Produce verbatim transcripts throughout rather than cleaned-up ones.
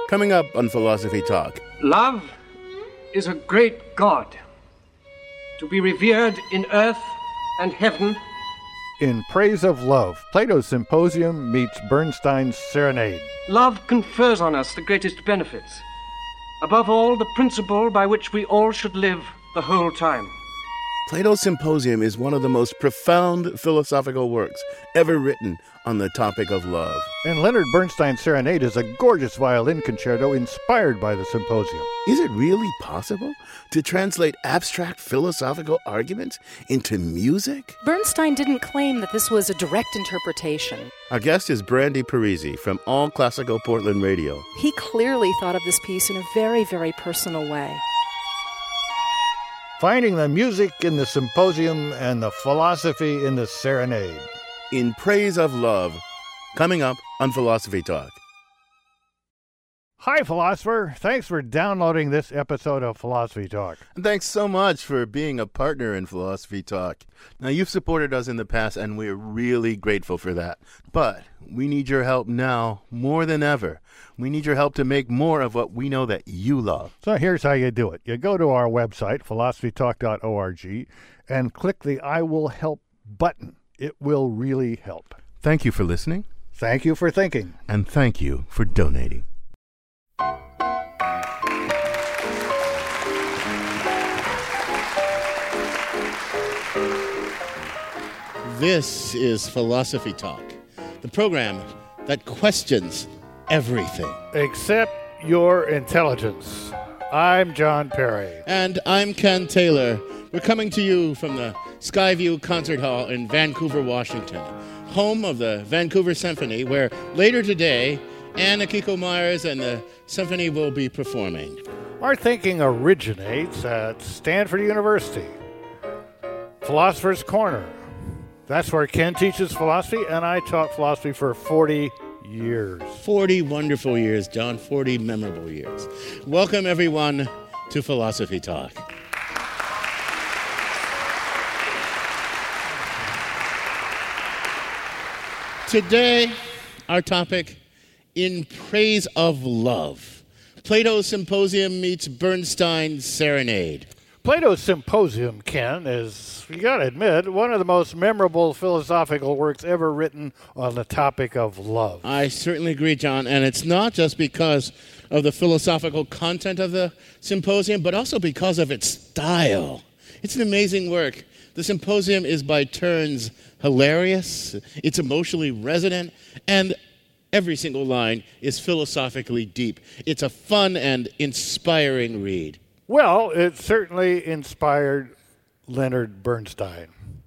coming up on Philosophy Talk. Love is a great god, to be revered in earth and heaven. In Praise of Love, Plato's Symposium meets Bernstein's Serenade. Love confers on us the greatest benefits. Above all, the principle by which we all should live the whole time. Plato's Symposium is one of the most profound philosophical works ever written on the topic of love. And Leonard Bernstein's Serenade is a gorgeous violin concerto inspired by the Symposium. Is it really possible to translate abstract philosophical arguments into music? Bernstein didn't claim that this was a direct interpretation. Our guest is Brandy Parisi from All Classical Portland Radio. He clearly thought of this piece in a very, very personal way. Finding the music in the Symposium and the philosophy in the Serenade. In Praise of Love, coming up on Philosophy Talk. Hi, philosopher. Thanks for downloading this episode of Philosophy Talk. And thanks so much for being a partner in Philosophy Talk. Now, you've supported us in the past, and we're really grateful for that. But we need your help now more than ever. We need your help to make more of what we know that you love. So here's how you do it. You go to our website, philosophy talk dot org, and click the I Will Help button. It will really help. Thank you for listening. Thank you for thinking. And thank you for donating. This is Philosophy Talk, the program that questions everything. Except your intelligence. I'm John Perry. And I'm Ken Taylor. We're coming to you from the Skyview Concert Hall in Vancouver, Washington, home of the Vancouver Symphony, where later today, Anne Akiko Myers and the symphony will be performing. Our thinking originates at Stanford University. Philosopher's Corner. That's where Ken teaches philosophy, and I taught philosophy for forty years. forty wonderful years, John. forty memorable years. Welcome, everyone, to Philosophy Talk. Today, our topic, In Praise of Love. Plato's Symposium meets Bernstein's Serenade. Plato's Symposium, Ken, is, you gotta admit, one of the most memorable philosophical works ever written on the topic of love. I certainly agree, John, and it's not just because of the philosophical content of the symposium, but also because of its style. It's an amazing work. The symposium is by turns hilarious, it's emotionally resonant, and every single line is philosophically deep. It's a fun and inspiring read. Well, it certainly inspired Leonard Bernstein.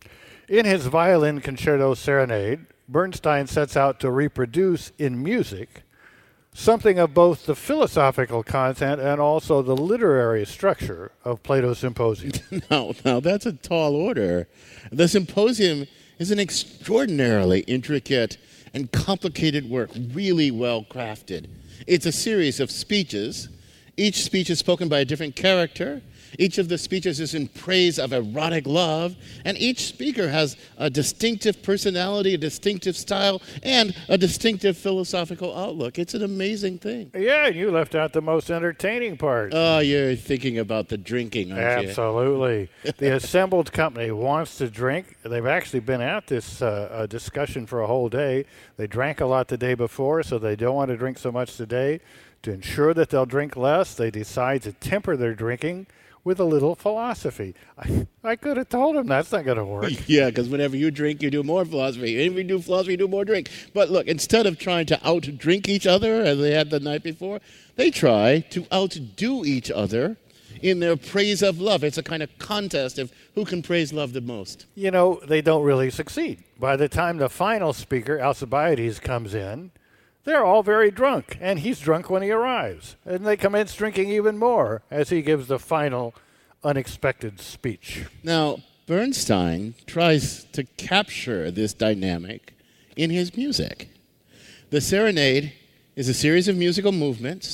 In his violin concerto Serenade, Bernstein sets out to reproduce in music something of both the philosophical content and also the literary structure of Plato's Symposium. Now, now, that's a tall order. The Symposium is an extraordinarily intricate and complicated work, really well crafted. It's a series of speeches. Each speech is spoken by a different character. Each of the speeches is in praise of erotic love, and each speaker has a distinctive personality, a distinctive style, and a distinctive philosophical outlook. It's an amazing thing. Yeah, and you left out the most entertaining part. Oh, you're thinking about the drinking, aren't you? Absolutely. The assembled company wants to drink. They've actually been at this uh, uh, discussion for a whole day. They drank a lot the day before, so they don't want to drink so much today. To ensure that they'll drink less, they decide to temper their drinking with a little philosophy. I, I could have told him that's not going to work. Yeah, because whenever you drink, you do more philosophy. And if you do philosophy, you do more drink. But look, instead of trying to out-drink each other, as they had the night before, they try to outdo each other in their praise of love. It's a kind of contest of who can praise love the most. You know, they don't really succeed. By the time the final speaker, Alcibiades, comes in, they're all very drunk, and he's drunk when he arrives. And they commence drinking even more as he gives the final unexpected speech. Now, Bernstein tries to capture this dynamic in his music. The Serenade is a series of musical movements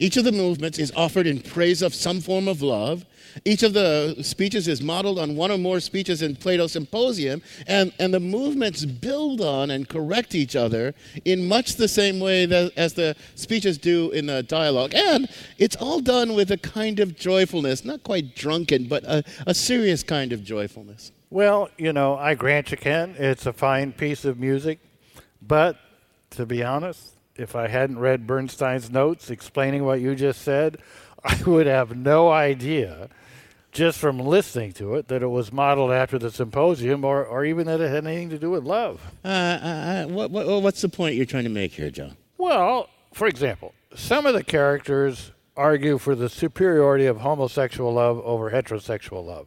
Each of the movements is offered in praise of some form of love. Each of the speeches is modeled on one or more speeches in Plato's Symposium, and, and the movements build on and correct each other in much the same way that, as the speeches do in the dialogue. And it's all done with a kind of joyfulness, not quite drunken, but a, a serious kind of joyfulness. Well, you know, I grant you, Ken, it's a fine piece of music, but to be honest, if I hadn't read Bernstein's notes explaining what you just said, I would have no idea, just from listening to it, that it was modeled after the Symposium, or, or even that it had anything to do with love. Uh, uh, what, what, what's the point you're trying to make here, John? Well, for example, some of the characters argue for the superiority of homosexual love over heterosexual love.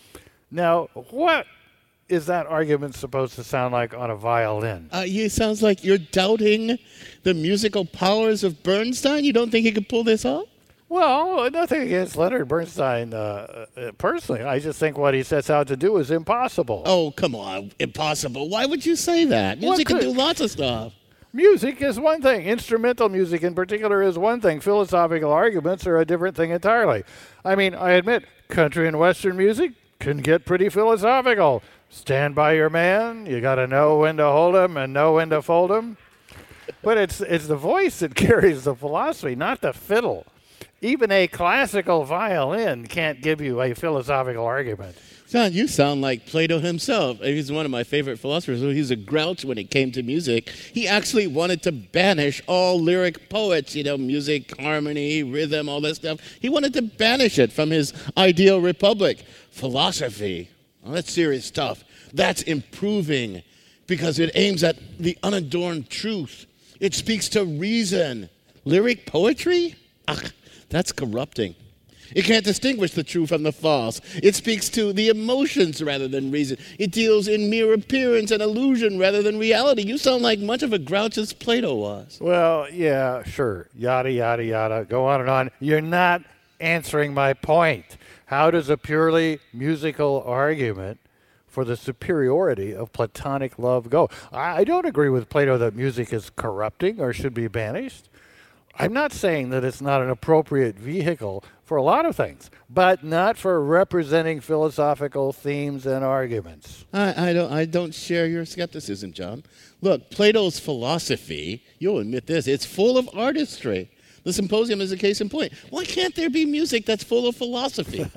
Now, what is that argument supposed to sound like on a violin? Uh, you sounds like you're doubting the musical powers of Bernstein? You don't think he could pull this off? Well, nothing against Leonard Bernstein uh, uh, personally. I just think what he sets out to do is impossible. Oh, come on. Impossible. Why would you say that? Music can do lots of stuff. Music is one thing. Instrumental music in particular is one thing. Philosophical arguments are a different thing entirely. I mean, I admit, country and Western music can get pretty philosophical. Stand by your man. You got to know when to hold him and know when to fold him. But it's it's the voice that carries the philosophy, not the fiddle. Even a classical violin can't give you a philosophical argument. John, you sound like Plato himself. He's one of my favorite philosophers. He's a grouch when it came to music. He actually wanted to banish all lyric poets, you know, music, harmony, rhythm, all that stuff. He wanted to banish it from his ideal republic. Philosophy, well, that's serious stuff. That's improving because it aims at the unadorned truth. It speaks to reason. Lyric poetry? Ugh, that's corrupting. It can't distinguish the true from the false. It speaks to the emotions rather than reason. It deals in mere appearance and illusion rather than reality. You sound like much of a grouch as Plato was. Well, yeah, sure. Yada, yada, yada. Go on and on. You're not answering my point. How does a purely musical argument for the superiority of Platonic love go? I don't agree with Plato that music is corrupting or should be banished. I'm not saying that it's not an appropriate vehicle for a lot of things, but not for representing philosophical themes and arguments. I, I don't I don't share your skepticism, John. Look, Plato's philosophy, you'll admit this, it's full of artistry. The Symposium is a case in point. Why can't there be music that's full of philosophy?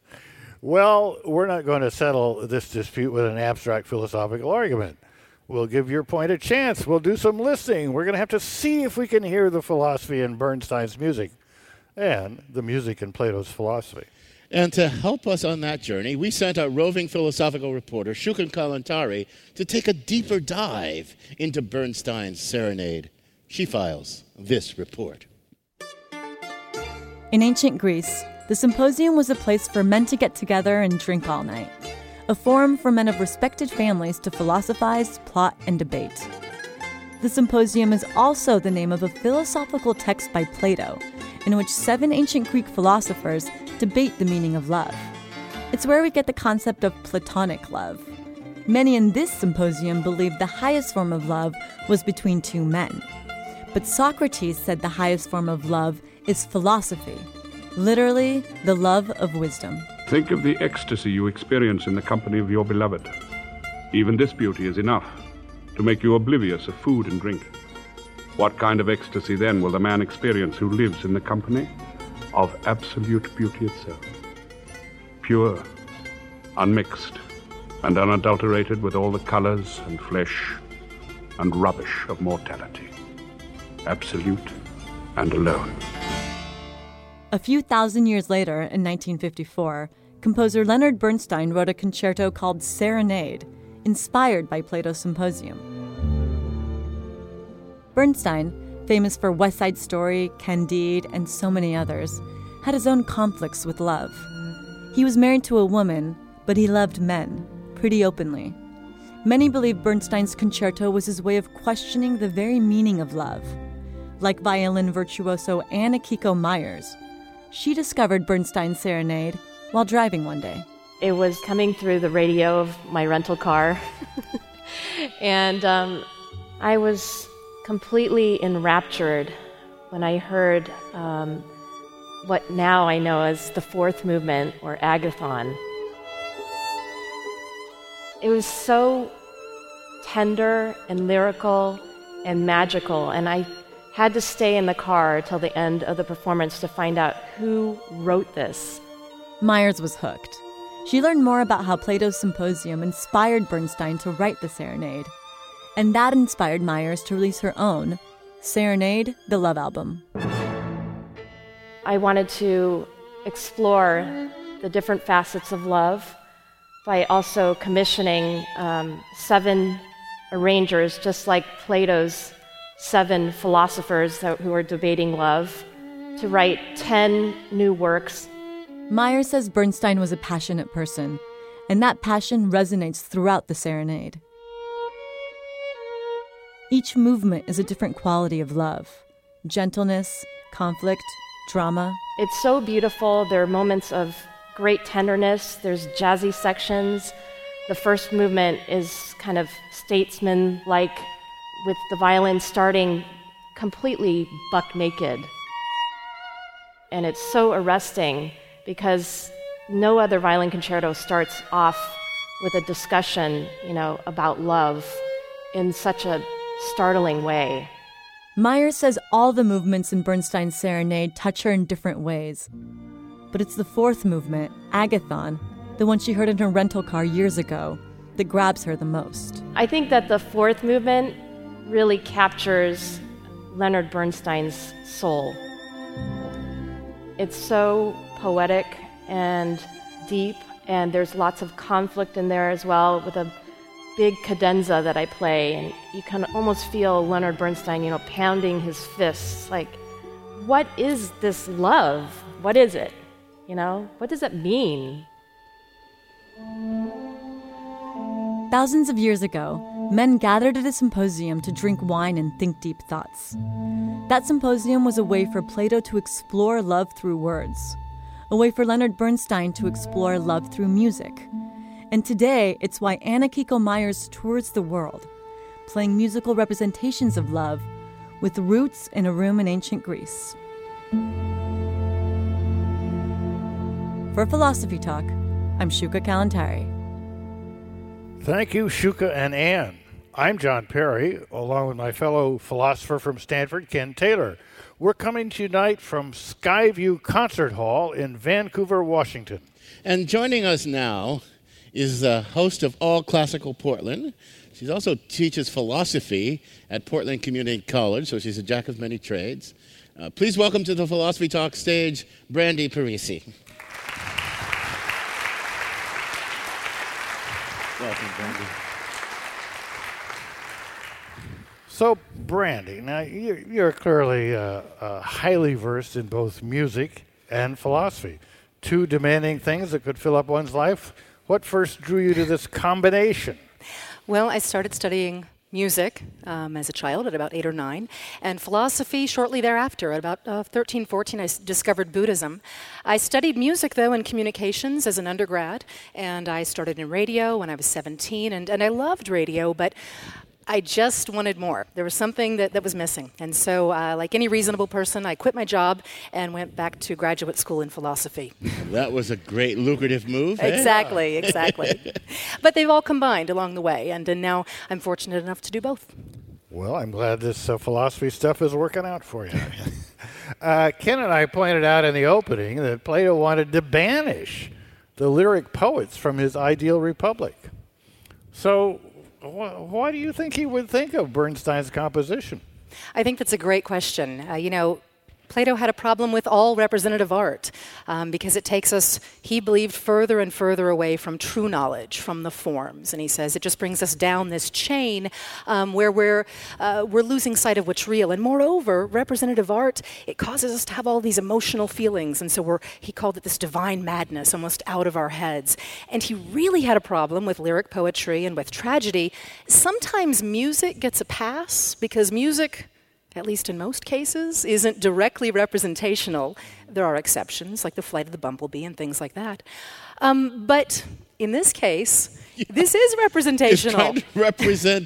Well, we're not going to settle this dispute with an abstract philosophical argument. We'll give your point a chance. We'll do some listening. We're going to have to see if we can hear the philosophy in Bernstein's music and the music in Plato's philosophy. And to help us on that journey, we sent our roving philosophical reporter, Shukran Kalantari, to take a deeper dive into Bernstein's Serenade. She files this report. In ancient Greece, the Symposium was a place for men to get together and drink all night. A forum for men of respected families to philosophize, plot, and debate. The Symposium is also the name of a philosophical text by Plato, in which seven ancient Greek philosophers debate the meaning of love. It's where we get the concept of Platonic love. Many in this symposium believed the highest form of love was between two men. But Socrates said the highest form of love is philosophy, literally the love of wisdom. Think of the ecstasy you experience in the company of your beloved. Even this beauty is enough to make you oblivious of food and drink. What kind of ecstasy then will the man experience who lives in the company of absolute beauty itself? Pure, unmixed, and unadulterated with all the colors and flesh and rubbish of mortality. Absolute and alone. A few thousand years later, in nineteen fifty-four, composer Leonard Bernstein wrote a concerto called Serenade, inspired by Plato's Symposium. Bernstein, famous for West Side Story, Candide, and so many others, had his own conflicts with love. He was married to a woman, but he loved men, pretty openly. Many believe Bernstein's concerto was his way of questioning the very meaning of love. Like violin virtuoso Anna Kiko Myers, she discovered Bernstein's Serenade while driving one day. It was coming through the radio of my rental car, and um, I was completely enraptured when I heard um, what now I know as the fourth movement, or agathon. It was so tender and lyrical and magical, and I had to stay in the car till the end of the performance to find out who wrote this. Myers was hooked. She learned more about how Plato's Symposium inspired Bernstein to write the Serenade, and that inspired Myers to release her own, Serenade, the Love Album. I wanted to explore the different facets of love by also commissioning um, seven arrangers, just like Plato's seven philosophers that, who were debating love, to write ten new works. Myers says Bernstein was a passionate person, and that passion resonates throughout the Serenade. Each movement is a different quality of love: gentleness, conflict, drama. It's so beautiful. There are moments of great tenderness. There's jazzy sections. The first movement is kind of statesman-like, with the violin starting completely buck naked. And it's so arresting because no other violin concerto starts off with a discussion, you know, about love in such a startling way. Myers says all the movements in Bernstein's Serenade touch her in different ways. But it's the fourth movement, Agathon, the one she heard in her rental car years ago, that grabs her the most. I think that the fourth movement really captures Leonard Bernstein's soul. It's so poetic and deep, and there's lots of conflict in there as well, with a big cadenza that I play, and you can almost feel Leonard Bernstein, you know, pounding his fists, like, what is this love? What is it? You know, what does it mean? Thousands of years ago, men gathered at a symposium to drink wine and think deep thoughts. That symposium was a way for Plato to explore love through words, a way for Leonard Bernstein to explore love through music. And today, it's why Anna Kiko Myers tours the world, playing musical representations of love with roots in a room in ancient Greece. For Philosophy Talk, I'm Shuka Kalantari. Thank you, Shuka and Ann. I'm John Perry, along with my fellow philosopher from Stanford, Ken Taylor. We're coming to you tonight from Skyview Concert Hall in Vancouver, Washington. And joining us now is the host of All Classical Portland. She also teaches philosophy at Portland Community College, so she's a jack of many trades. Uh, please welcome to the Philosophy Talk stage, Brandy Parisi. Welcome, Brandy. So, Brandy, now you're, you're clearly uh, uh, highly versed in both music and philosophy, two demanding things that could fill up one's life. What first drew you to this combination? Well, I started studying music um, as a child at about eight or nine, and philosophy shortly thereafter. At about uh, thirteen, fourteen, I s- discovered Buddhism. I studied music, though, in communications as an undergrad, and I started in radio when I was seventeen, and, and I loved radio, but I just wanted more. There was something that, that was missing. And so, uh, like any reasonable person, I quit my job and went back to graduate school in philosophy. That was a great lucrative move. eh? Exactly, exactly. But they've all combined along the way, and, and now I'm fortunate enough to do both. Well, I'm glad this uh, philosophy stuff is working out for you. uh, Ken and I pointed out in the opening that Plato wanted to banish the lyric poets from his ideal republic. So, wh- why do you think he would think of Bernstein's composition? I think that's a great question. Uh, you know, Plato had a problem with all representative art um, because it takes us, he believed, further and further away from true knowledge, from the forms. And he says it just brings us down this chain um, where we're, uh, we're losing sight of what's real. And moreover, representative art, it causes us to have all these emotional feelings. And so we're, he called it this divine madness, almost out of our heads. And he really had a problem with lyric poetry and with tragedy. Sometimes music gets a pass because music, at least in most cases, isn't directly representational. There are exceptions, like the flight of the bumblebee and things like that. Um, but in this case, this is It's representational. trying to represent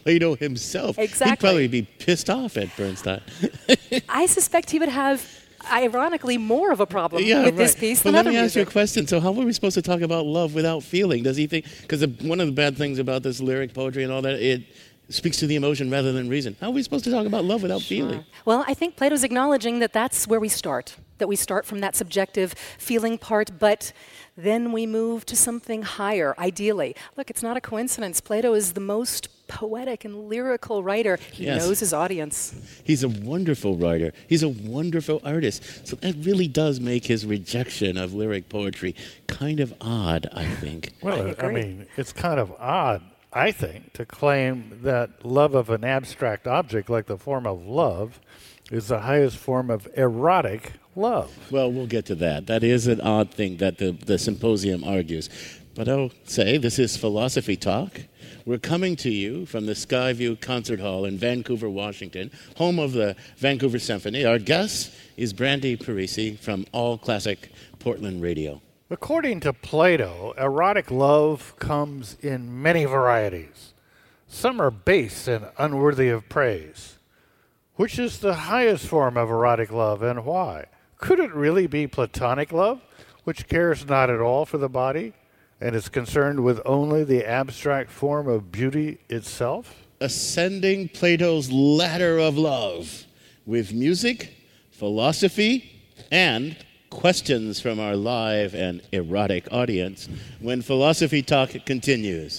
Plato himself. Exactly. He'd probably be pissed off at Bernstein. I suspect he would have, ironically, more of a problem yeah, with right. this piece but than let other me ask you a music. question. So how were we supposed to talk about love without feeling? Does he think, because one of the bad things about this lyric poetry and all that, it speaks to the emotion rather than reason. How are we supposed to talk about love without feeling? Well, I think Plato's acknowledging that that's where we start, that we start from that subjective feeling part, but then we move to something higher, ideally. Look, it's not a coincidence. Plato is the most poetic and lyrical writer. He Yes. knows his audience. He's a wonderful writer. He's a wonderful artist. So that really does make his rejection of lyric poetry kind of odd, I think. Well, I I, agree. mean, it's kind of odd, I think, to claim that love of an abstract object like the form of love is the highest form of erotic love. Well, we'll get to that. That is an odd thing that the, the symposium argues. But I'll say this is Philosophy Talk. We're coming to you from the Skyview Concert Hall in Vancouver, Washington, home of the Vancouver Symphony. Our guest is Brandy Parisi from All Classic Portland Radio. According to Plato, erotic love comes in many varieties. Some are base and unworthy of praise. Which is the highest form of erotic love and why? Could it really be platonic love, which cares not at all for the body and is concerned with only the abstract form of beauty itself? Ascending Plato's ladder of love with music, philosophy, and questions from our live and erotic audience when Philosophy Talk continues.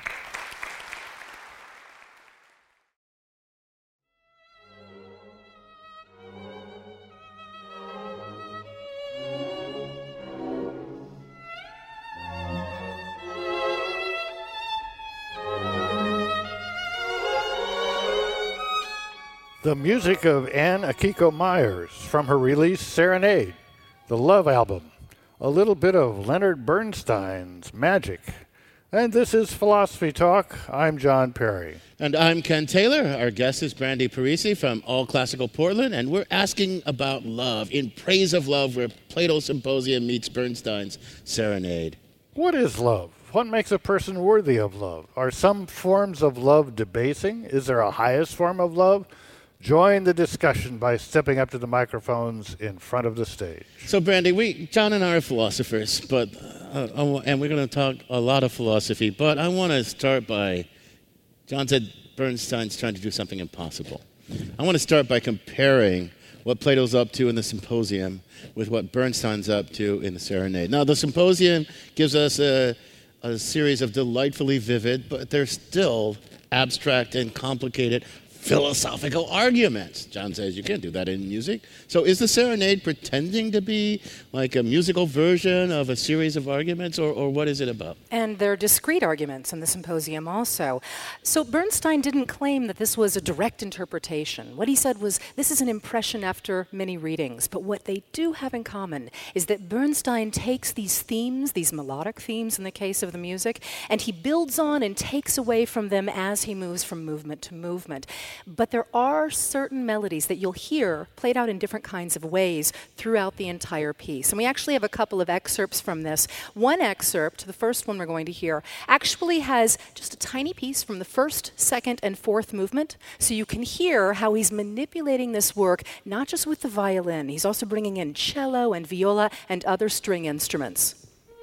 The music of Anne Akiko Myers from her release Serenade, the Love album, a little bit of Leonard Bernstein's Magic. And this is Philosophy Talk. I'm John Perry. And I'm Ken Taylor. Our guest is Brandy Parisi from All Classical Portland, and we're asking about love, in praise of love, where Plato's Symposium meets Bernstein's Serenade. What is love? What makes a person worthy of love? Are some forms of love debasing? Is there a highest form of love? Join the discussion by stepping up to the microphones in front of the stage. So, Brandy, we, John and I are philosophers, but uh, I wa- and we're going to talk a lot of philosophy. But I want to start by, John said Bernstein's trying to do something impossible. I want to start by comparing what Plato's up to in the Symposium with what Bernstein's up to in the Serenade. Now, the Symposium gives us a, a series of delightfully vivid, but they're still abstract and complicated philosophical arguments. John says you can't do that in music. So is the Serenade pretending to be like a musical version of a series of arguments, or, or what is it about? And there are discrete arguments in the Symposium also. So Bernstein didn't claim that this was a direct interpretation. What he said was, this is an impression after many readings. But what they do have in common is that Bernstein takes these themes, these melodic themes in the case of the music, and he builds on and takes away from them as he moves from movement to movement. But there are certain melodies that you'll hear played out in different kinds of ways throughout the entire piece. And we actually have a couple of excerpts from this. One excerpt, the first one we're going to hear, actually has just a tiny piece from the first, second, and fourth movement. So you can hear how he's manipulating this work, not just with the violin, he's also bringing in cello and viola and other string instruments.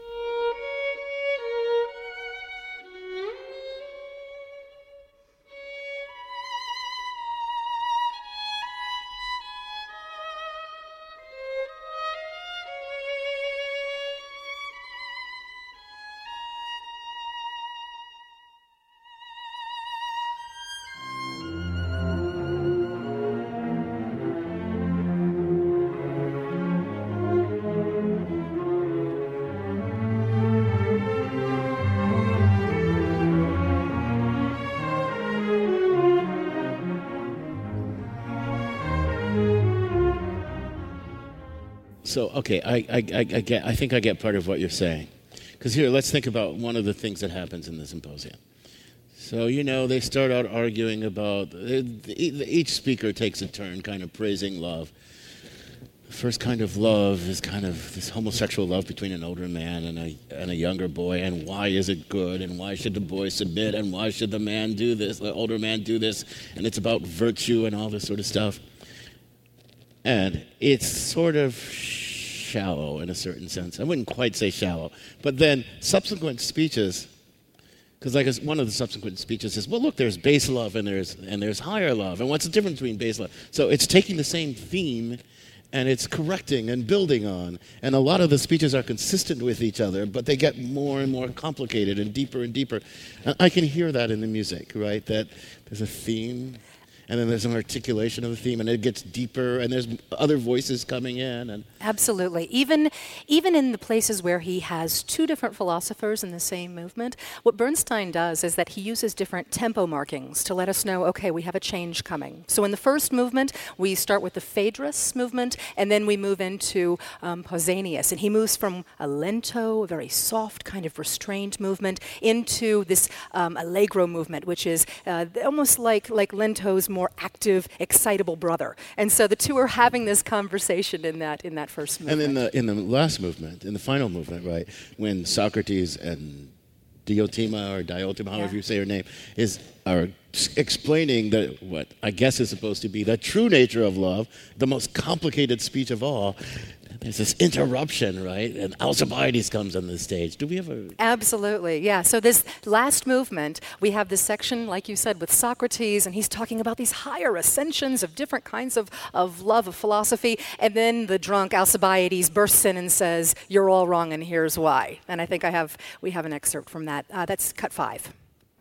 So, okay, I, I, I, I get. I think I get part of what you're saying. Because here, let's think about one of the things that happens in the Symposium. So, you know, they start out arguing about, each speaker takes a turn kind of praising love. first kind of love is kind of this homosexual love between an older man and a and a younger boy, and why is it good, and why should the boy submit, and why should the man do this, the older man do this, and it's about virtue and all this sort of stuff. And it's sort of shallow in a certain sense. I wouldn't quite say shallow, but then subsequent speeches, because like one of the subsequent speeches says, well, look, there's base love and there's and there's higher love, and what's the difference between base love? So it's taking the same theme and it's correcting and building on. And a lot of the speeches are consistent with each other, but they get more and more complicated and deeper and deeper. And I can hear that in the music, right? That there's a theme, and then there's an articulation of the theme, and it gets deeper, and there's other voices coming in. And Absolutely. Even, even in the places where he has two different philosophers in the same movement, what Bernstein does is that he uses different tempo markings to let us know, okay, we have a change coming. So in the first movement, we start with the Phaedrus movement, and then we move into um, Pausanias. And he moves from a lento, a very soft, kind of restrained movement, into this um, allegro movement, which is uh, almost like, like lento's more active, excitable brother. And so the two are having this conversation in that in that first movement. And in the in the last movement, in the final movement, right, when Socrates and Diotima or Diotima, however yeah. you say her name, is are explaining the what I guess is supposed to be the true nature of love, the most complicated speech of all. There's this interruption, right? And Alcibiades comes on the stage. Do we have a... Absolutely, yeah. So this last movement, we have this section, like you said, with Socrates, and he's talking about these higher ascensions of different kinds of, of love, of philosophy, and then the drunk Alcibiades bursts in and says, you're all wrong, and here's why. And I think I have we have an excerpt from that. Uh, that's cut five.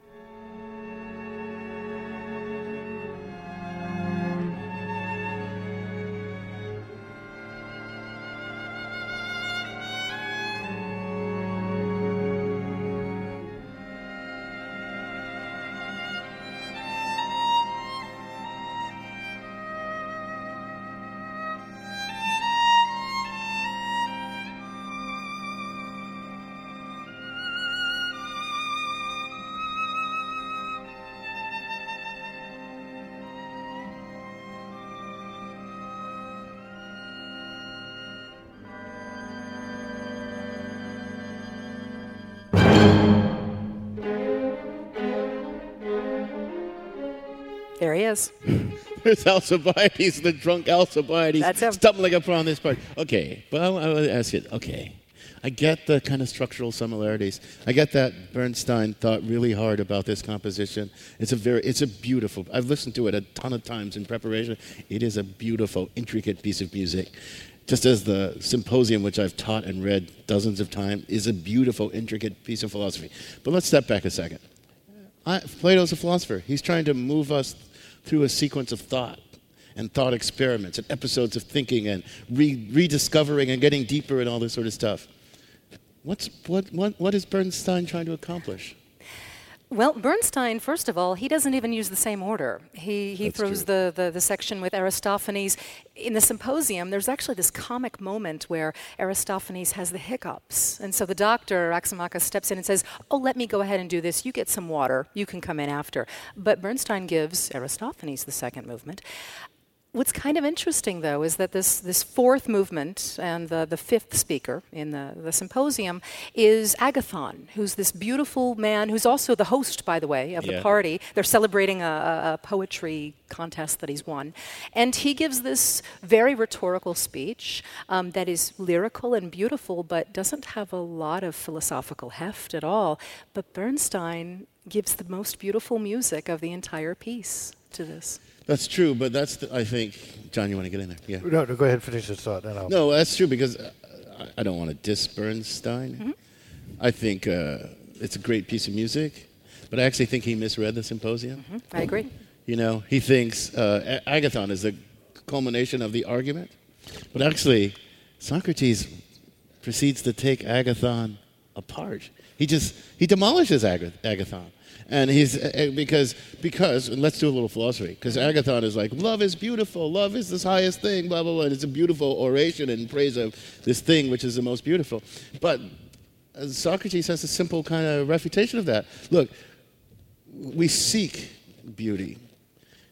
There he is. There's Alcibiades, the drunk Alcibiades, That's him. stumbling upon this part. Okay, but I, I want to ask you, okay, I get the kind of structural similarities. I get that Bernstein thought really hard about this composition. It's a very, it's a beautiful, I've listened to it a ton of times in preparation. It is a beautiful, intricate piece of music. Just as the Symposium, which I've taught and read dozens of times, is a beautiful, intricate piece of philosophy. But let's step back a second. I, Plato's a philosopher. He's trying to move us through a sequence of thought and thought experiments and episodes of thinking and re- rediscovering and getting deeper and all this sort of stuff. What's, what, what, what is Bernstein trying to accomplish? Well, Bernstein, first of all, he doesn't even use the same order. He he That's throws the, the, the section with Aristophanes. In the Symposium, there's actually this comic moment where Aristophanes has the hiccups. And so the doctor, Aximachus, steps in and says, oh, let me go ahead and do this. You get some water. You can come in after. But Bernstein gives Aristophanes the second movement. What's kind of interesting, though, is that this, this fourth movement and the, the fifth speaker in the, the Symposium is Agathon, who's this beautiful man who's also the host, by the way, of yeah. the party. They're celebrating a, a poetry contest that he's won. And he gives this very rhetorical speech um, that is lyrical and beautiful, but doesn't have a lot of philosophical heft at all. But Bernstein gives the most beautiful music of the entire piece to this. That's true, but that's, the, I think, John, you want to get in there? Yeah. No, no, go ahead and finish this thought. Then I'll No, that's true, because uh, I, I don't want to diss Bernstein. Mm-hmm. I think uh, it's a great piece of music, but I actually think he misread the Symposium. Mm-hmm. I agree. You know, he thinks uh, Agathon is the culmination of the argument, but actually, Socrates proceeds to take Agathon apart. He just, he demolishes Ag- Agathon. And he's, uh, because, because, and let's do a little philosophy, because Agathon is like, love is beautiful, love is this highest thing, blah, blah, blah, and it's a beautiful oration in praise of this thing which is the most beautiful. But uh, Socrates has a simple kind of refutation of that. Look, we seek beauty.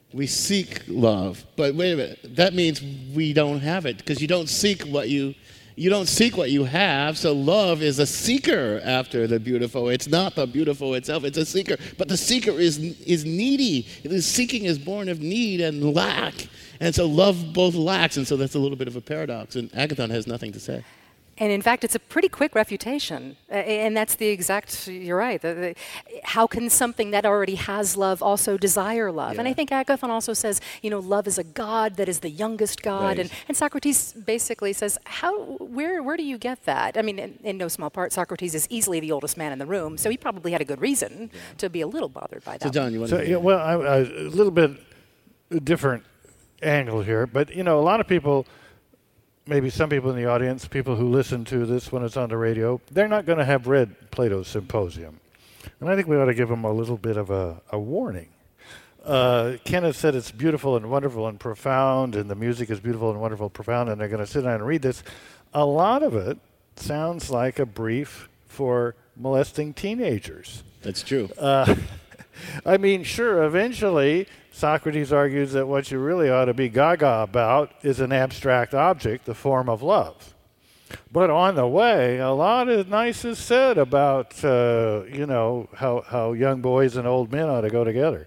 we seek love. But wait a minute, that means we don't have it because you don't seek what you you don't seek what you have. So love is a seeker after the beautiful. It's not the beautiful itself. It's a seeker. But the seeker is is needy. The seeking is born of need and lack. And so love both lacks. And so that's a little bit of a paradox. And Agathon has nothing to say. And in fact, it's a pretty quick refutation. Uh, and that's the exact, you're right. The, the, how can something that already has love also desire love? Yeah. And I think Agathon also says, you know, love is a god that is the youngest god. Right. And, and Socrates basically says, how, where, where do you get that? I mean, in, in no small part, Socrates is easily the oldest man in the room, so he probably had a good reason yeah. to be a little bothered by that. So, Don, you want so, to... Yeah, well, I, I, a little bit different angle here, but, you know, a lot of people... Maybe some people in the audience, people who listen to this when it's on the radio, they're not going to have read Plato's Symposium. And I think we ought to give them a little bit of a, a warning. Uh, Kenneth said it's beautiful and wonderful and profound, and the music is beautiful and wonderful and profound, and they're going to sit down and read this. A lot of it sounds like a brief for molesting teenagers. That's true. Uh, I mean, sure, eventually... Socrates argues that what you really ought to be gaga about is an abstract object, the form of love. But on the way, a lot of nice is said about, uh, you know, how, how young boys and old men ought to go together.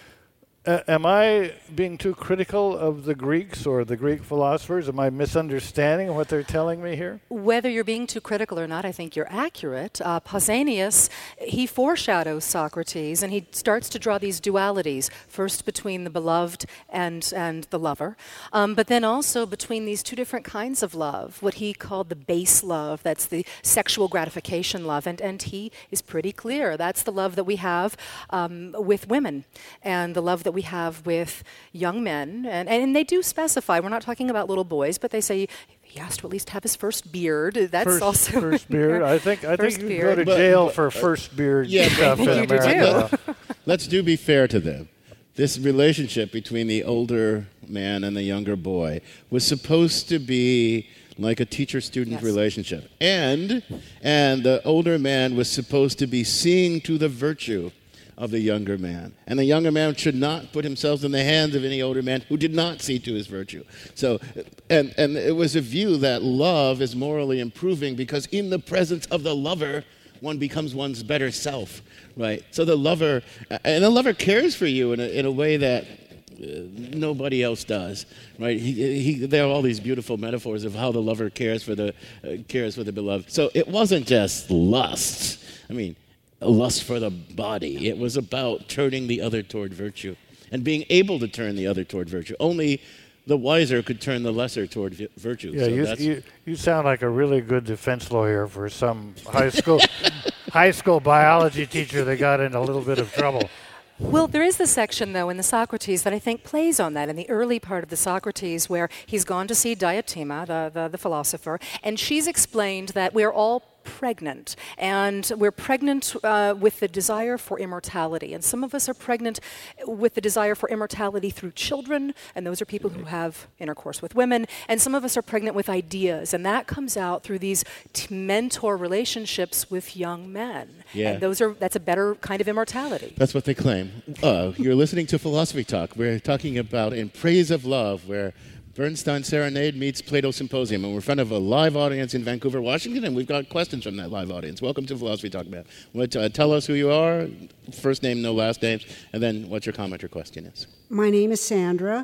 Uh, am I being too critical of the Greeks or the Greek philosophers? Am I misunderstanding what they're telling me here? Whether you're being too critical or not, I think you're accurate. Uh, Pausanias, he foreshadows Socrates, and he starts to draw these dualities, first between the beloved and, and the lover, um, but then also between these two different kinds of love, what he called the base love, that's the sexual gratification love, and, and he is pretty clear. That's the love that we have um, with women, and the love that we have with young men, and, and they do specify, we're not talking about little boys, but they say he has to at least have his first beard. That's first, also first beard. I think I first think you beard. go to But- jail but- for first beard yeah, stuff but- in You do America. too. Let's do be fair to them. This relationship between the older man and the younger boy was supposed to be like a teacher-student Yes. relationship. And and the older man was supposed to be seeing to the virtue of the younger man. And the younger man should not put himself in the hands of any older man who did not see to his virtue. So, and, and it was a view that love is morally improving because in the presence of the lover, one becomes one's better self, right? So the lover, and the lover cares for you in a, in a way that uh, nobody else does, right? He, he, there are all these beautiful metaphors of how the lover cares for the uh, cares for the beloved. So it wasn't just lust. I mean, a lust for the body. It was about turning the other toward virtue and being able to turn the other toward virtue. Only the wiser could turn the lesser toward vi- virtue. Yeah, so you, that's, you you sound like a really good defense lawyer for some high school high school biology teacher that got in a little bit of trouble. Well, there is the section, though, in the Socrates that I think plays on that, in the early part of the Socrates, where he's gone to see Diotima, the, the, the philosopher, and she's explained that we're all pregnant, and we're pregnant uh, with the desire for immortality, and some of us are pregnant with the desire for immortality through children, and those are people who have intercourse with women, and some of us are pregnant with ideas, and that comes out through these t- mentor relationships with young men, Yeah. and those are that's a better kind of immortality. That's what they claim. Uh, you're listening to Philosophy Talk. We're talking about In Praise of Love, where Bernstein Serenade meets Plato Symposium, and we're in front of a live audience in Vancouver, Washington, and we've got questions from that live audience. Welcome to Philosophy Talk, man. What, uh, tell us who you are, first name, no last names, and then what your comment or question is. My name is Sandra,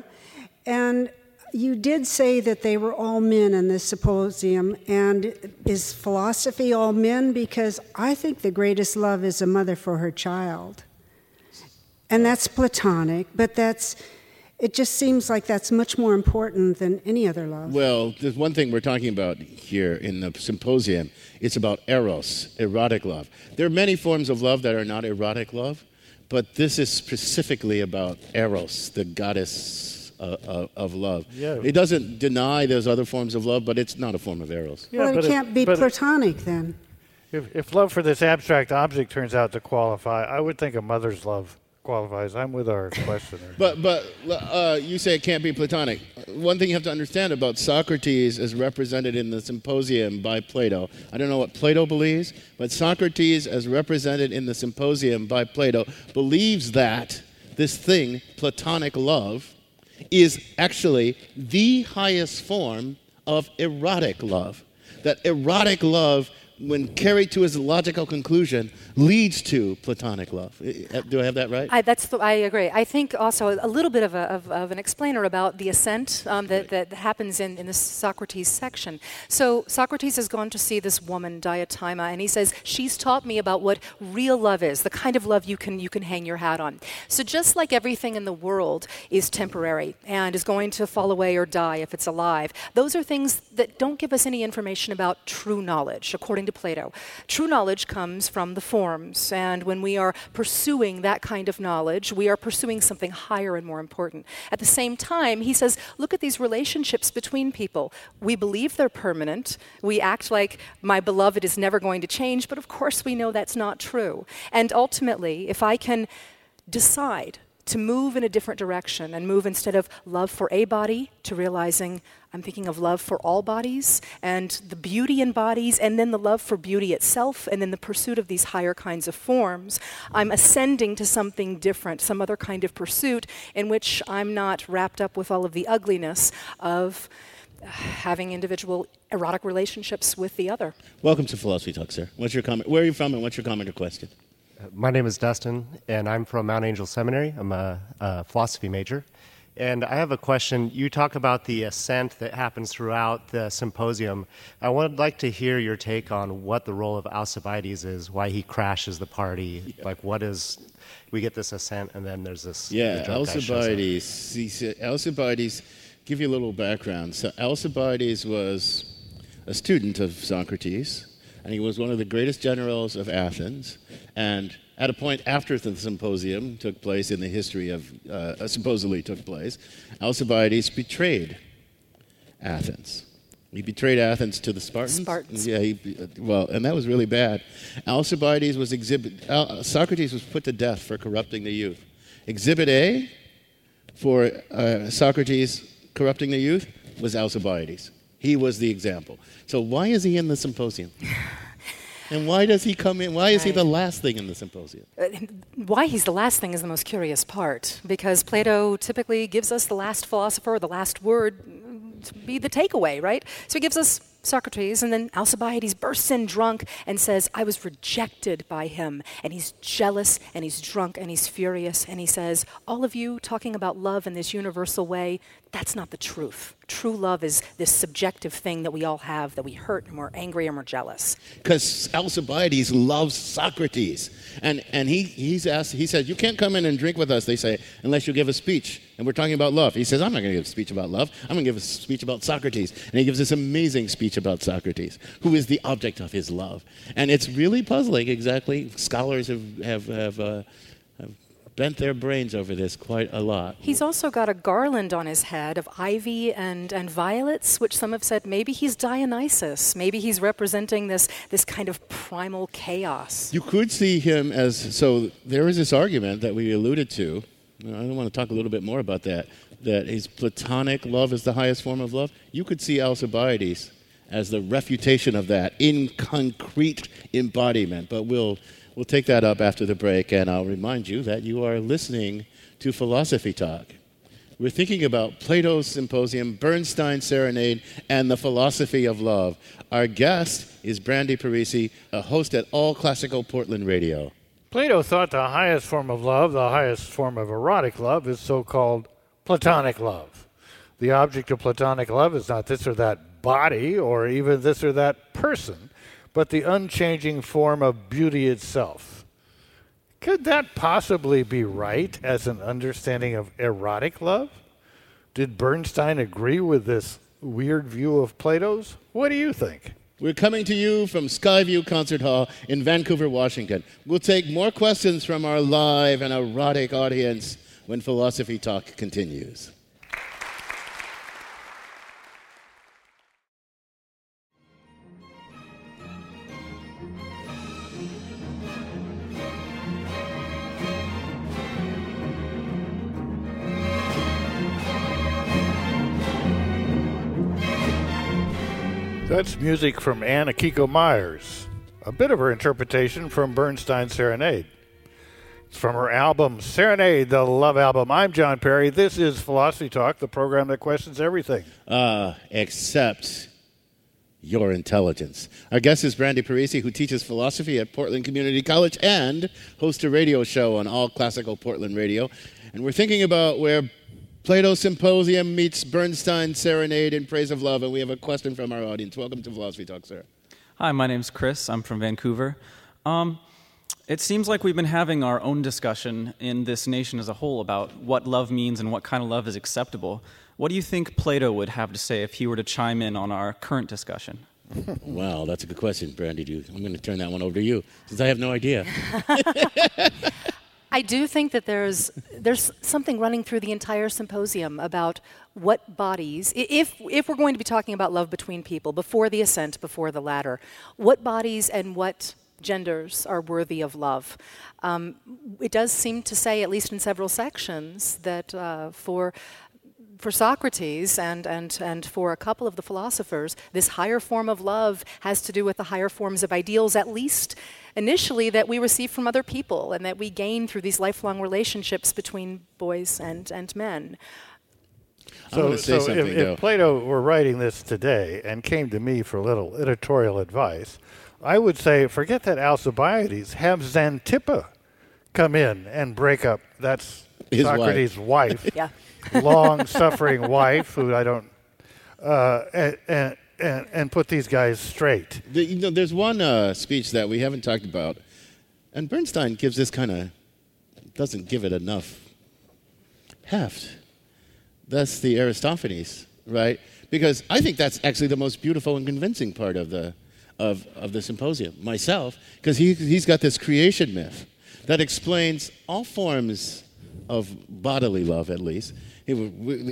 and you did say that they were all men in this symposium, and is philosophy all men? Because I think the greatest love is a mother for her child. And that's Platonic, but that's... It just seems like that's much more important than any other love. Well, there's one thing we're talking about here in the symposium. It's about eros, erotic love. There are many forms of love that are not erotic love, but this is specifically about eros, the goddess uh, uh, of love. Yeah. It doesn't deny there's other forms of love, but it's not a form of eros. Yeah, well, but it can't be but Platonic then. If, if love for this abstract object turns out to qualify, I would think a mother's love qualifies. I'm with our questioner. But but uh, you say it can't be Platonic. One thing you have to understand about Socrates as represented in the Symposium by Plato, I don't know what Plato believes, but Socrates as represented in the Symposium by Plato believes that this thing, platonic love, is actually the highest form of erotic love. That erotic love, when carried to its logical conclusion, leads to platonic love. Do I have that right? I, that's the, I agree. I think also a little bit of, a, of, of an explainer about the ascent um, that, that happens in, in the Socrates section. So Socrates has gone to see this woman, Diotima, and he says, she's taught me about what real love is, the kind of love you can, you can hang your hat on. So just like everything in the world is temporary and is going to fall away or die if it's alive, those are things that don't give us any information about true knowledge, according to Plato. True knowledge comes from the forms, and when we are pursuing that kind of knowledge, we are pursuing something higher and more important. At the same time, he says, look at these relationships between people. We believe they're permanent. We act like my beloved is never going to change, but of course we know that's not true. And ultimately, if I can decide to move in a different direction and move instead of love for a body to realizing I'm thinking of love for all bodies and the beauty in bodies and then the love for beauty itself and then the pursuit of these higher kinds of forms, I'm ascending to something different, some other kind of pursuit in which I'm not wrapped up with all of the ugliness of having individual erotic relationships with the other. Welcome to Philosophy Talk, sir. What's your comment? Where are you from and what's your comment or question? My name is Dustin, and I'm from Mount Angel Seminary. I'm a, a philosophy major. And I have a question. You talk about the ascent that happens throughout the symposium. I would like to hear your take on what the role of Alcibiades is, why he crashes the party. Yeah. Like, what is... We get this ascent, and then there's this... Yeah, the Alcibiades. He said, Alcibiades, give you a little background. So Alcibiades was a student of Socrates, and he was one of the greatest generals of Athens. And at a point after the symposium took place in the history of, uh, supposedly took place, Alcibiades betrayed Athens. He betrayed Athens to the Spartans. Spartans. Yeah, he, well, and that was really bad. Alcibiades was exhibit. Al, Socrates was put to death for corrupting the youth. Exhibit A for uh, Socrates corrupting the youth was Alcibiades. He was the example. So why is he in the symposium? And why does he come in? Why is right. he the last thing in the symposium? Uh, why he's the last thing is the most curious part, because Plato typically gives us the last philosopher, the last word, to be the takeaway, right? So he gives us Socrates, and then Alcibiades bursts in drunk and says, I was rejected by him. And he's jealous, and he's drunk, and he's furious, and he says, all of you talking about love in this universal way, that's not the truth. True love is this subjective thing that we all have, that we hurt, and we're angry, and we're jealous. Because Alcibiades loves Socrates. And and he he's asked, he says, you can't come in and drink with us, they say, unless you give a speech. And we're talking about love. He says, I'm not going to give a speech about love. I'm going to give a speech about Socrates. And he gives this amazing speech about Socrates, who is the object of his love. And it's really puzzling, exactly. Scholars have, have, have, uh, have bent their brains over this quite a lot. He's also got a garland on his head of ivy and, and violets, which some have said maybe he's Dionysus. Maybe he's representing this, this kind of primal chaos. You could see him as, so there is this argument that we alluded to. I want to talk a little bit more about that, that his platonic love is the highest form of love. You could see Alcibiades as the refutation of that in concrete embodiment, but we'll We'll take that up after the break, and I'll remind you that you are listening to Philosophy Talk. We're thinking about Plato's Symposium, Bernstein's Serenade, and the philosophy of love. Our guest is Brandy Parisi, a host at All Classical Portland Radio. Plato thought the highest form of love, the highest form of erotic love, is so-called platonic love. The object of platonic love is not this or that body or even this or that person, but the unchanging form of beauty itself. Could that possibly be right as an understanding of erotic love? Did Bernstein agree with this weird view of Plato's? What do you think? We're coming to you from Skyview Concert Hall in Vancouver, Washington. We'll take more questions from our live and erotic audience when Philosophy Talk continues. That's music from Anne Akiko Myers, a bit of her interpretation from Bernstein's Serenade. It's from her album, Serenade, the Love Album. I'm John Perry. This is Philosophy Talk, the program that questions everything. Uh, except your intelligence. Our guest is Brandy Parisi, who teaches philosophy at Portland Community College and hosts a radio show on All Classical Portland Radio. And we're thinking about where Plato's Symposium meets Bernstein's Serenade in Praise of Love, and we have a question from our audience. Welcome to Philosophy Talk, sir. Hi, my name's Chris. I'm from Vancouver. Um, it seems like we've been having our own discussion in this nation as a whole about what love means and what kind of love is acceptable. What do you think Plato would have to say if he were to chime in on our current discussion? Wow, that's a good question, Brandy. I'm going to turn that one over to you, since I have no idea. I do think that there's there's something running through the entire symposium about what bodies, if if we're going to be talking about love between people, before the ascent, before the ladder, what bodies and what genders are worthy of love. Um, it does seem to say, at least in several sections, that uh, for for Socrates and, and, and for a couple of the philosophers, this higher form of love has to do with the higher forms of ideals, at least initially, that we receive from other people and that we gain through these lifelong relationships between boys and, and men. So, so if, if Plato were writing this today and came to me for a little editorial advice, I would say, forget that Alcibiades, have Xanthippe come in and break up. That's His Socrates' wife. wife. Yeah. long-suffering wife who I don't, uh, and, and, and, and put these guys straight. The, you know, there's one uh, speech that we haven't talked about, and Bernstein gives this kind of, doesn't give it enough heft. That's the Aristophanes, right? Because I think that's actually the most beautiful and convincing part of the of, of the symposium, myself, because he, he's got this creation myth that explains all forms of bodily love, at least. In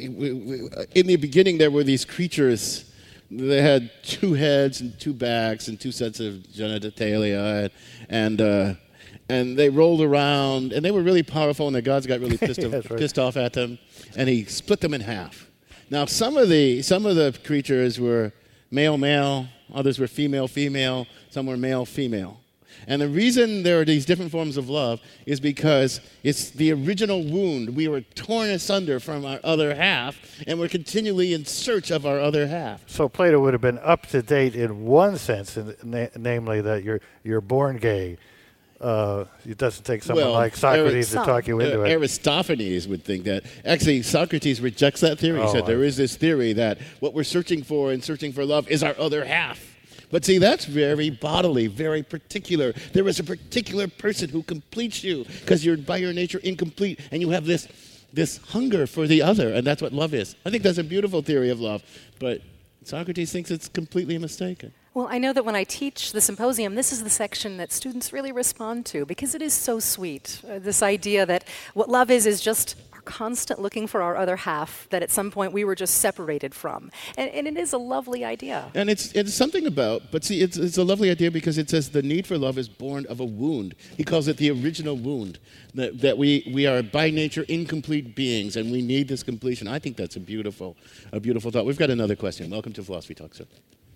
the beginning, there were these creatures. They had two heads and two backs and two sets of genitalia, and uh, and they rolled around, and they were really powerful, and the gods got really pissed, off, right. pissed off at them, and he split them in half. Now, some of the some of the creatures were male-male, others were female-female, some were male-female. And the reason there are these different forms of love is because it's the original wound. We were torn asunder from our other half, and we're continually in search of our other half. So Plato would have been up to date in one sense, in, na- namely that you're you're born gay. Uh, it doesn't take someone well, like Socrates Arist- to talk you into uh, it. Aristophanes would think that. Actually, Socrates rejects that theory. He oh, said I there is this theory that what we're searching for in searching for love is our other half. But see, that's very bodily, very particular. There is a particular person who completes you because you're by your nature incomplete, and you have this this hunger for the other, and that's what love is. I think that's a beautiful theory of love, but Socrates thinks it's completely mistaken. Well, I know that when I teach the symposium, this is the section that students really respond to because it is so sweet. Uh, this idea that what love is is just our constant looking for our other half that at some point we were just separated from. And, and it is a lovely idea. And it's it's something about, but see, it's, it's a lovely idea because it says the need for love is born of a wound. He calls it the original wound, that, that we, we are by nature incomplete beings and we need this completion. I think that's a beautiful, a beautiful thought. We've got another question. Welcome to Philosophy Talk, sir.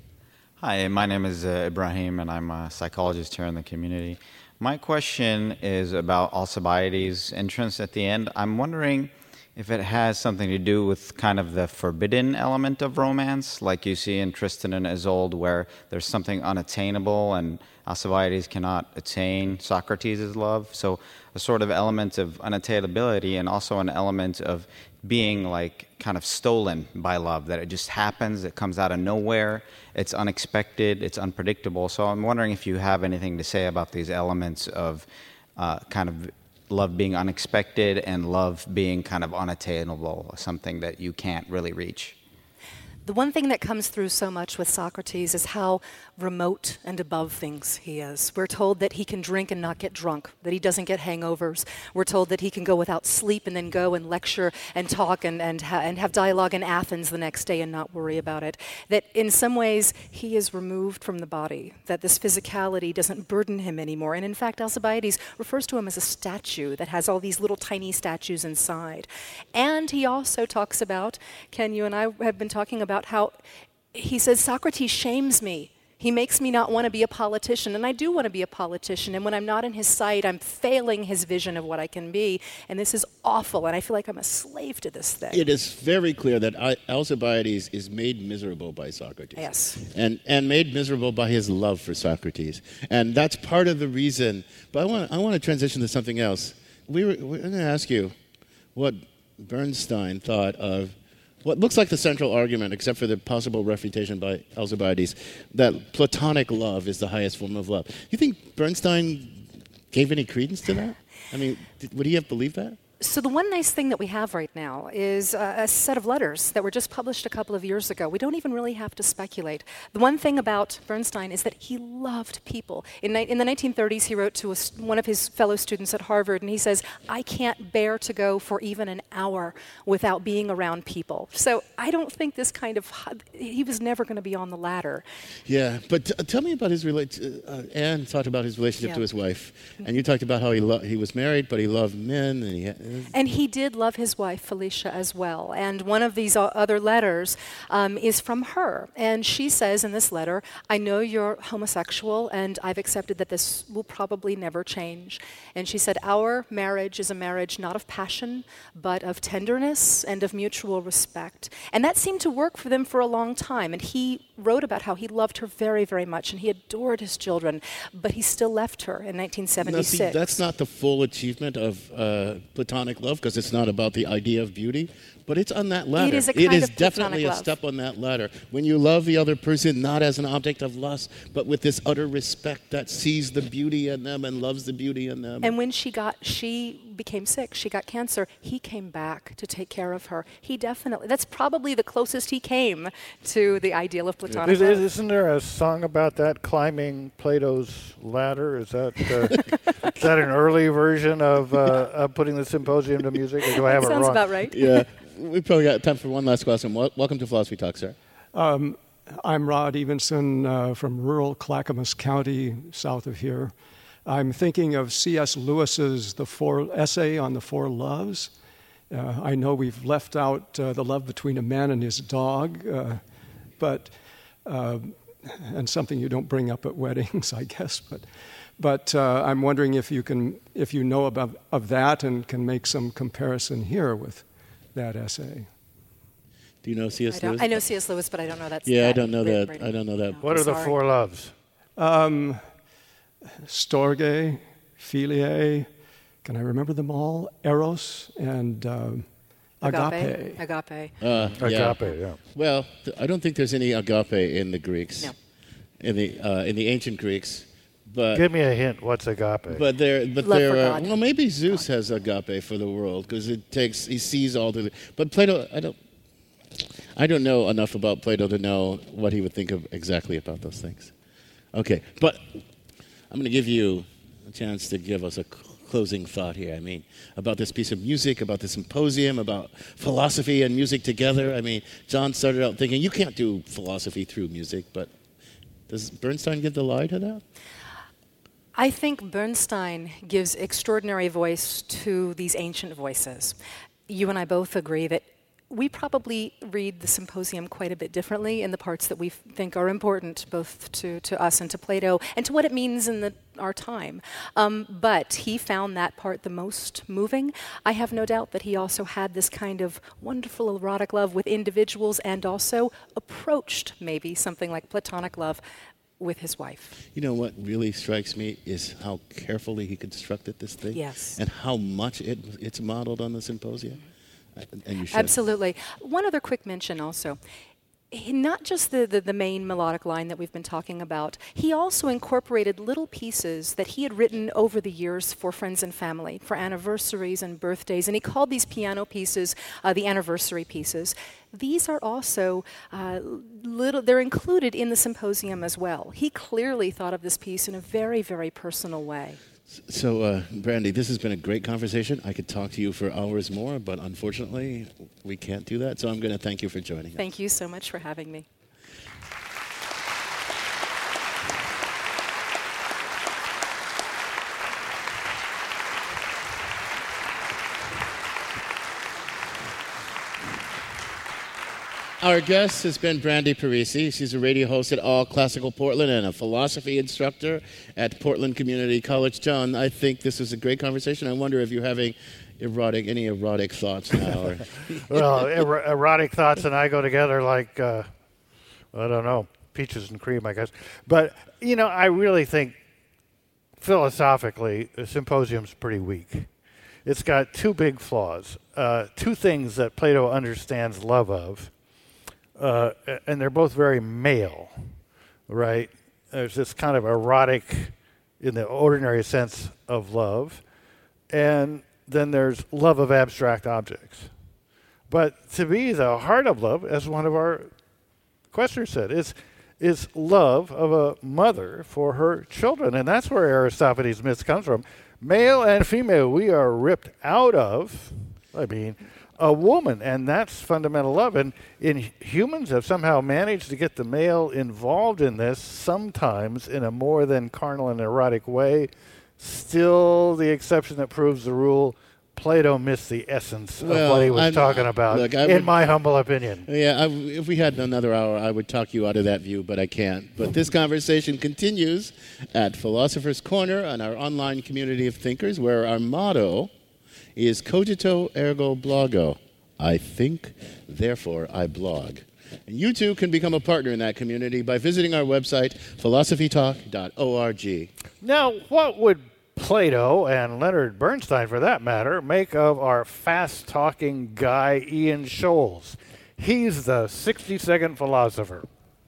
Hi, my name is uh, Ibrahim, and I'm a psychologist here in the community. My question is about Alcibiades' entrance at the end. I'm wondering if it has something to do with kind of the forbidden element of romance, like you see in Tristan and Isolde, where there's something unattainable, and Alcibiades cannot attain Socrates' love. So a sort of element of unattainability, and also an element of being like kind of stolen by love, that it just happens, it comes out of nowhere, it's unexpected, it's unpredictable. So I'm wondering if you have anything to say about these elements of uh, kind of love being unexpected and love being kind of unattainable, something that you can't really reach. The one thing that comes through so much with Socrates is how remote and above things he is. We're told that he can drink and not get drunk, that he doesn't get hangovers. We're told that he can go without sleep and then go and lecture and talk and, and, ha- and have dialogue in Athens the next day and not worry about it. That in some ways he is removed from the body, that this physicality doesn't burden him anymore. And in fact, Alcibiades refers to him as a statue that has all these little tiny statues inside. And he also talks about, Ken, you and I have been talking about how he says, Socrates shames me. He makes me not want to be a politician, and I do want to be a politician. And when I'm not in his sight, I'm failing his vision of what I can be. And this is awful, and I feel like I'm a slave to this thing. It is very clear that I- Alcibiades is made miserable by Socrates. Yes. And, and made miserable by his love for Socrates. And that's part of the reason. But I want, I want to transition to something else. We were, we're going to ask you what Bernstein thought of what looks like the central argument, except for the possible refutation by Alcibiades, that platonic love is the highest form of love. You think Bernstein gave any credence to that? I mean, did, would he have believed that? So the one nice thing that we have right now is uh, a set of letters that were just published a couple of years ago. We don't even really have to speculate. The one thing about Bernstein is that he loved people. In, ni- in the nineteen thirties, he wrote to a, st- one of his fellow students at Harvard, and he says, I can't bear to go for even an hour without being around people. So I don't think this kind of, he was never going to be on the ladder. Yeah, but t- tell me about his relationship. Uh, Anne talked about his relationship Yeah. to his wife, and you talked about how he lo- he was married, but he loved men, and he. Ha- And he did love his wife, Felicia, as well. And one of these o- other letters um, is from her. And she says in this letter, I know you're homosexual, and I've accepted that this will probably never change. And she said, our marriage is a marriage not of passion, but of tenderness and of mutual respect. And that seemed to work for them for a long time. And he wrote about how he loved her very, very much, and he adored his children, but he still left her in nineteen seventy-six. Now, see, that's not the full achievement of uh, platonic love, because it's not about the idea of beauty, but it's on that ladder. It is a kind it is of definitely platonic a love. step on that ladder. When you love the other person not as an object of lust, but with this utter respect that sees the beauty in them and loves the beauty in them. And when she got, she became sick, she got cancer, he came back to take care of her. He definitely, that's probably the closest he came to the ideal of platonic Is, love. isn't there a song about that, climbing Plato's ladder? Is that uh, is that an early version of, uh, of putting the symposium to music, or do I have it Sounds wrong? about right. Yeah, we probably got time for one last question. Wel- Welcome to Philosophy Talk, sir. Um, I'm Rod Evenson uh, from rural Clackamas County, south of here. I'm thinking of C S Lewis's The Four essay on the Four Loves. Uh, I know we've left out uh, the love between a man and his dog, uh, but uh, and something you don't bring up at weddings, I guess. But but uh, I'm wondering if you can if you know about of that and can make some comparison here with that essay. Do you know C S I, don't, Lewis? I know C S Lewis, but I don't know that. Yeah, I that don't know written- that. written- I don't know that. no, What I'm are the sorry. four loves? Um, Storge, Philia, can I remember them all? Eros and um, agape. Agape. Agape. Uh, yeah. Agape, yeah. Well, th- I don't think there's any agape in the Greeks. No. In the uh, in the ancient Greeks, but Give me a hint. What's agape? but there but Love there for are God. well maybe Zeus has agape for the world because it takes he sees all the but Plato I don't I don't know enough about Plato to know what he would think of exactly about those things. Okay, but I'm going to give you a chance to give us a cl- closing thought here. I mean, about this piece of music, about the symposium, about philosophy and music together. I mean, John started out thinking you can't do philosophy through music, but does Bernstein give the lie to that? I think Bernstein gives extraordinary voice to these ancient voices. You and I both agree that we probably read the symposium quite a bit differently in the parts that we f- think are important, both to, to us and to Plato, and to what it means in the, our time. Um, but he found that part the most moving. I have no doubt that he also had this kind of wonderful erotic love with individuals and also approached maybe something like platonic love with his wife. You know what really strikes me is how carefully he constructed this thing. Yes. And how much it it's modeled on the symposium. And you should. Absolutely. One other quick mention also. He, not just the, the, the main melodic line that we've been talking about, he also incorporated little pieces that he had written over the years for friends and family, for anniversaries and birthdays, and he called these piano pieces uh, the anniversary pieces. These are also uh, little, they're included in the symposium as well. He clearly thought of this piece in a very, very personal way. So, uh, Brandy, this has been a great conversation. I could talk to you for hours more, but unfortunately, we can't do that. So I'm going to thank you for joining us. Thank you so much for having me. Our guest has been Brandy Parisi. She's a radio host at All Classical Portland and a philosophy instructor at Portland Community College. John, I think this was a great conversation. I wonder if you're having erotic, any erotic thoughts now. Or well, er- erotic thoughts and I go together like, uh, I don't know, peaches and cream, I guess. But, you know, I really think philosophically, the symposium's pretty weak. It's got two big flaws, uh, two things that Plato understands love of. Uh, and they're both very male, right? There's this kind of erotic, in the ordinary sense of love, and then there's love of abstract objects. But to me, the heart of love, as one of our questioners said, is is love of a mother for her children, and that's where Aristophanes' myth comes from. Male and female, we are ripped out of, I mean, a woman, and that's fundamental love. And in humans have somehow managed to get the male involved in this, sometimes in a more than carnal and erotic way. Still the exception that proves the rule. Plato missed the essence well, of what he was I'm, talking about, look, I in would, my humble opinion. Yeah, I, if we had another hour, I would talk you out of that view, but I can't. But this conversation continues at Philosopher's Corner on our online community of thinkers, where our motto is cogito ergo blogo. I think, therefore I blog. And you too can become a partner in that community by visiting our website, philosophy talk dot org. Now, what would Plato, and Leonard Bernstein for that matter, make of our fast-talking guy, Ian Scholes? He's the sixty-second philosopher.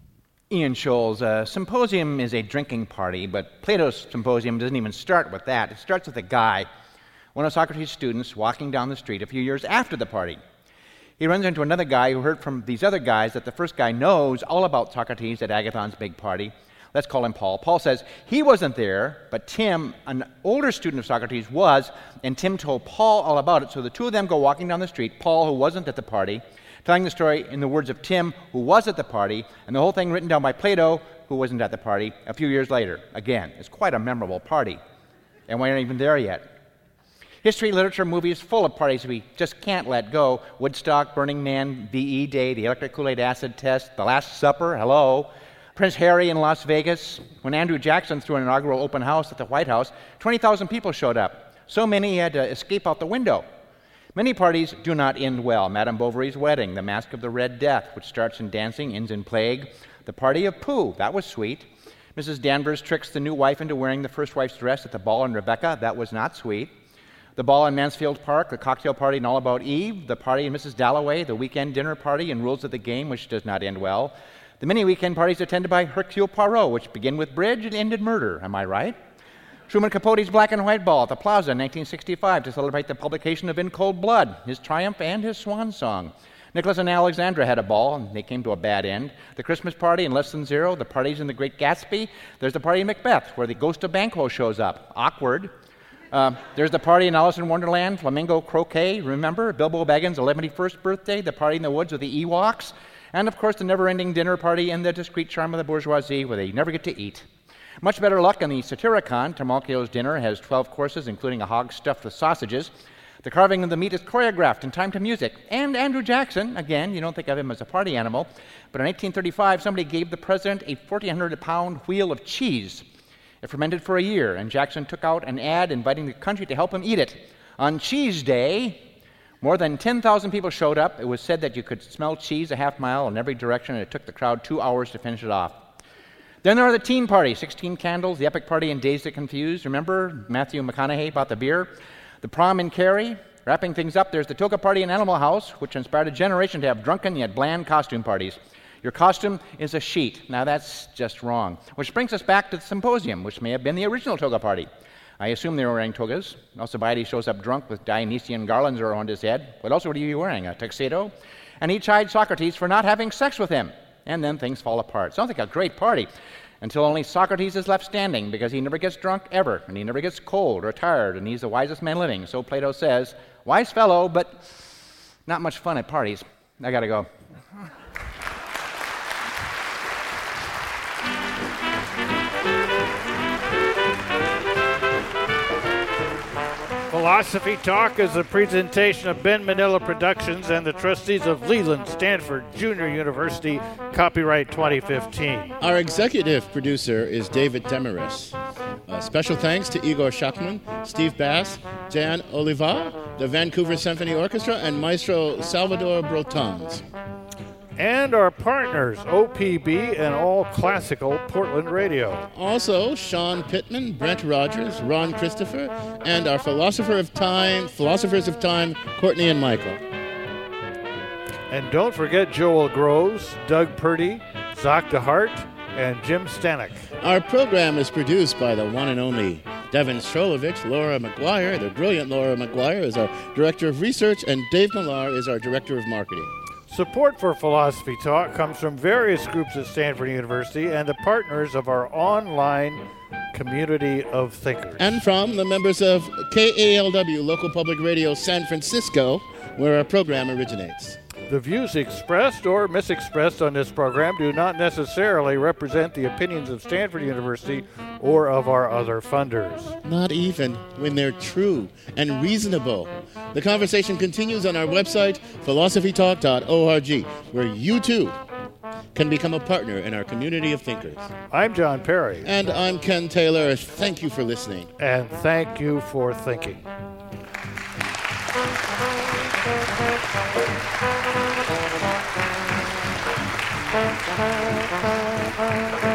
Ian Scholes, a symposium is a drinking party, but Plato's symposium doesn't even start with that. It starts with a guy, one of Socrates' students, walking down the street a few years after the party. He runs into another guy who heard from these other guys that the first guy knows all about Socrates at Agathon's big party. Let's call him Paul. Paul says he wasn't there, but Tim, an older student of Socrates, was, and Tim told Paul all about it. So the two of them go walking down the street, Paul, who wasn't at the party, telling the story in the words of Tim, who was at the party, and the whole thing written down by Plato, who wasn't at the party, a few years later. Again, it's quite a memorable party, and we aren't even there yet. History, literature, movies, full of parties we just can't let go. Woodstock, Burning Man, B E Day, the electric Kool-Aid acid test, the Last Supper, hello. Prince Harry in Las Vegas. When Andrew Jackson threw an inaugural open house at the White House, twenty thousand people showed up. So many he had to escape out the window. Many parties do not end well. Madame Bovary's wedding, the Masque of the Red Death, which starts in dancing, ends in plague. The party of Pooh, that was sweet. Missus Danvers tricks the new wife into wearing the first wife's dress at the ball in Rebecca, that was not sweet. The ball in Mansfield Park, the cocktail party in All About Eve, the party in Missus Dalloway, the weekend dinner party in Rules of the Game, which does not end well. The many weekend parties attended by Hercule Poirot, which begin with bridge and end in murder, am I right? Truman Capote's Black and White Ball at the Plaza in nineteen sixty-five to celebrate the publication of In Cold Blood, his triumph and his swan song. Nicholas and Alexandra had a ball, and they came to a bad end. The Christmas party in Less Than Zero, the parties in The Great Gatsby. There's the party in Macbeth, where the ghost of Banquo shows up. Awkward. Uh, there's the party in Alice in Wonderland, Flamingo Croquet, remember? Bilbo Baggins' eleventy-first birthday, the party in the woods with the Ewoks. And, of course, the never-ending dinner party and the discreet charm of the bourgeoisie where they never get to eat. Much better luck in the Satyricon. Trimalchio's dinner has twelve courses, including a hog stuffed with sausages. The carving of the meat is choreographed in time to music. And Andrew Jackson, again, you don't think of him as a party animal, but in eighteen thirty-five, somebody gave the president a fourteen hundred pound wheel of cheese. It fermented for a year, and Jackson took out an ad inviting the country to help him eat it. On Cheese Day, more than ten thousand people showed up. It was said that you could smell cheese a half mile in every direction, and it took the crowd two hours to finish it off. Then there are the teen parties, sixteen Candles, the epic party in Dazed and Confused. Remember Matthew McConaughey about the beer? The prom in Carrie. Wrapping things up, there's the Toga Party in Animal House, which inspired a generation to have drunken yet bland costume parties. Your costume is a sheet. Now that's just wrong. Which brings us back to the symposium, which may have been the original Toga Party. I assume they were wearing togas. Alcibiades shows up drunk with Dionysian garlands around his head. What else were you wearing? A tuxedo? And he chid Socrates for not having sex with him. And then things fall apart. Sounds like a great party. Until only Socrates is left standing, because he never gets drunk ever, and he never gets cold or tired, and he's the wisest man living. So Plato says, wise fellow, but not much fun at parties. I gotta go. Philosophy Talk is a presentation of Ben Manila Productions and the trustees of Leland Stanford Junior University, copyright twenty fifteen. Our executive producer is David Demarest. Uh, special thanks to Igor Shachman, Steve Bass, Jan Oliva, the Vancouver Symphony Orchestra, and Maestro Salvador Brotans. And our partners, O P B and All Classical Portland Radio. Also, Sean Pittman, Brent Rogers, Ron Christopher, and our philosopher of time, philosophers of time, Courtney and Michael. And don't forget Joel Groves, Doug Purdy, Zach DeHart, and Jim Stanek. Our program is produced by the one and only Devin Strolovich. Laura McGuire, the brilliant Laura McGuire, is our Director of Research, and Dave Millar is our Director of Marketing. Support for Philosophy Talk comes from various groups at Stanford University and the partners of our online community of thinkers. And from the members of K A L W, Local Public Radio San Francisco, where our program originates. The views expressed or misexpressed on this program do not necessarily represent the opinions of Stanford University or of our other funders. Not even when they're true and reasonable. The conversation continues on our website, philosophy talk dot org, where you too can become a partner in our community of thinkers. I'm John Perry. And I'm Ken Taylor. Thank you for listening. And thank you for thinking. Thank you.